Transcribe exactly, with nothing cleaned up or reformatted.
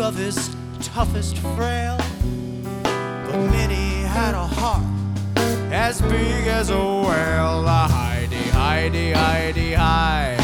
toughest, toughest frail. But Minnie had a heart as big as a whale. Heidi, Heidi, Heidi, Heidi.